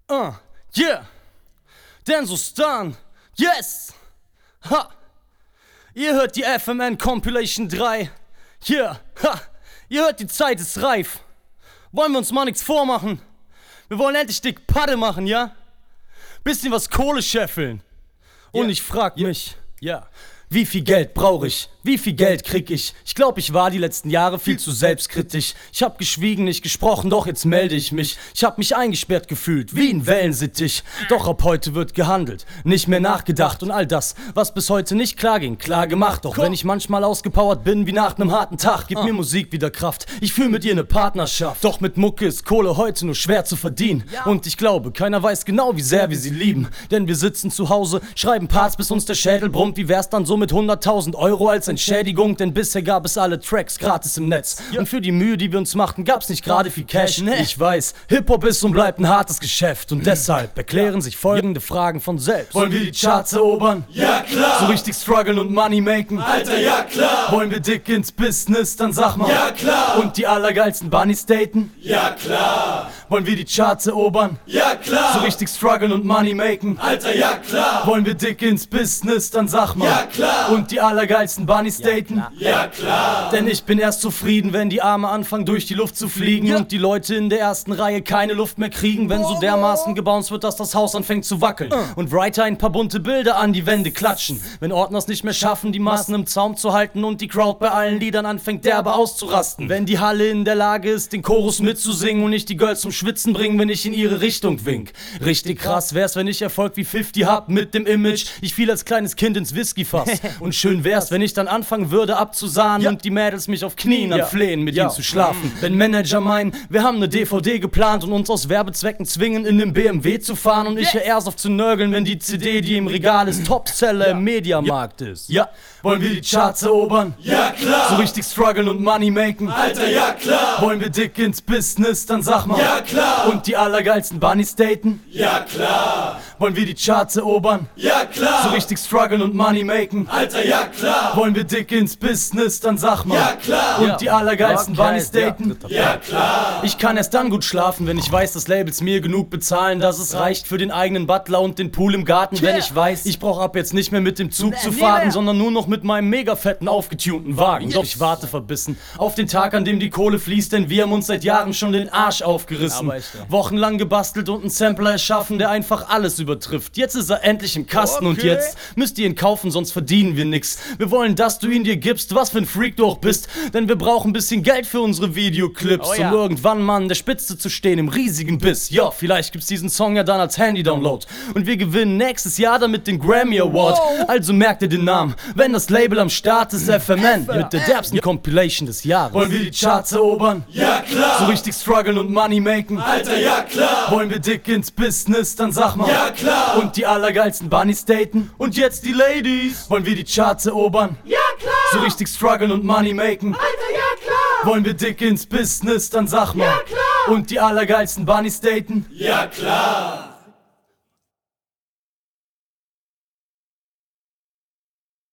Yeah, Denso Stan, yes, ha, ihr hört die FMN Compilation 3, yeah, ha, ihr hört die Zeit ist reif, wollen wir uns mal nichts vormachen, wir wollen endlich dick Padde machen, ja, bisschen was Kohle scheffeln, und ich frag mich, wie viel Geld brauch ich? Wie viel Geld krieg ich? Ich glaub, ich war die letzten Jahre viel zu selbstkritisch. Ich hab geschwiegen, nicht gesprochen, doch jetzt melde ich mich. Ich hab mich eingesperrt gefühlt, wie ein Wellensittich. Doch ab heute wird gehandelt, nicht mehr nachgedacht. Und all das, was bis heute nicht klar ging, klar gemacht. Auch wenn ich manchmal ausgepowert bin, wie nach nem harten Tag, gibt mir Musik wieder Kraft. Ich fühl mit ihr ne Partnerschaft. Doch mit Mucke ist Kohle heute nur schwer zu verdienen. Und ich glaube, keiner weiß genau, wie sehr wir sie lieben. Denn wir sitzen zu Hause, schreiben Parts, bis uns der Schädel brummt. Wie wär's dann so mit 100.000 Euro als Entschädigung, denn bisher gab es alle Tracks gratis im Netz. Und für die Mühe, die wir uns machten, gab's nicht gerade viel Cash. Ich weiß, Hip-Hop ist und bleibt ein hartes Geschäft und deshalb erklären sich folgende Fragen von selbst. Wollen wir die Charts erobern? Ja klar! So richtig strugglen und Money maken? Alter, ja klar! Wollen wir dick ins Business? Dann sag mal. Ja klar! Und die allergeilsten Bunnies daten? Ja klar! Wollen wir die Charts erobern? Ja klar! So richtig strugglen und Money maken? Alter, ja klar! Wollen wir dick ins Business? Dann sag mal. Ja klar! Und die allergeilsten Bunnies daten? Ja klar! Denn ich bin erst zufrieden, wenn die Arme anfangen durch die Luft zu fliegen und die Leute in der ersten Reihe keine Luft mehr kriegen, wenn so dermaßen gebounced wird, dass das Haus anfängt zu wackeln und Writer ein paar bunte Bilder an die Wände klatschen. Wenn Ordner es nicht mehr schaffen, die Massen im Zaum zu halten und die Crowd bei allen Liedern anfängt derbe auszurasten. Wenn die Halle in der Lage ist, den Chorus mitzusingen und ich die Girls zum Schwitzen bringen, wenn ich in ihre Richtung wink. Richtig krass wär's, wenn ich Erfolg wie 50 hab mit dem Image. Ich fiel als kleines Kind ins Whiskyfass. Und schön wär's, wenn ich dann anfangen würde abzusahnen und die Mädels mich auf Knien anflehen, mit ihnen zu schlafen. Wenn Manager meinen, wir haben ne DVD geplant und uns aus Werbezwecken zwingen, in nem BMW zu fahren und ich Airsoft zu nörgeln, wenn die CD, die im Regal ist, Topseller im Mediamarkt ist. Wollen wir die Charts erobern? Ja klar! So richtig strugglen und Money maken? Alter, ja klar! Wollen wir dick ins Business? Dann sag mal. Ja klar! Und die allergeilsten Bunnies daten? Ja klar! Wollen wir die Charts erobern? Ja klar! So richtig strugglen und Money maken? Alter, ja klar! Wollen wir dick ins Business? Dann sag mal. Ja klar! Und die allergeilsten Bunnies daten? Ja klar! Ich kann erst dann gut schlafen, wenn ich weiß, dass Labels mir genug bezahlen, dass es reicht für den eigenen Butler und den Pool im Garten. Wenn ich weiß, ich brauch ab jetzt nicht mehr mit dem Zug zu fahren, sondern nur noch mit meinem mega fetten, aufgetunten Wagen. Doch ich warte verbissen auf den Tag, an dem die Kohle fließt, denn wir haben uns seit Jahren schon den Arsch aufgerissen. Wochenlang gebastelt und einen Sampler erschaffen, der einfach alles übertrifft. Jetzt ist er endlich im Kasten und jetzt müsst ihr ihn kaufen, sonst verdienen wir nix. Wir wollen, dass du ihn dir gibst, was für ein Freak du auch bist, denn wir brauchen ein bisschen Geld für unsere Videoclips, um irgendwann mal an der Spitze zu stehen im riesigen Biss. Ja, vielleicht gibt's diesen Song ja dann als Handy-Download und wir gewinnen nächstes Jahr damit den Grammy Award. Also merkt ihr den Namen, wenn das Label am Start ist, FMN mit der derbsten Compilation des Jahres. Wollen wir die Charts erobern? Ja klar! So richtig strugglen und Money maken? Alter, ja klar! Wollen wir dick ins Business? Dann sag mal. Ja klar! Und die allergeilsten Bunnies daten? Und jetzt die Ladies! Wollen wir die Charts erobern? Ja klar! So richtig strugglen und Money maken? Alter, ja klar! Wollen wir dick ins Business? Dann sag mal. Ja klar! Und die allergeilsten Bunnies daten? Ja klar!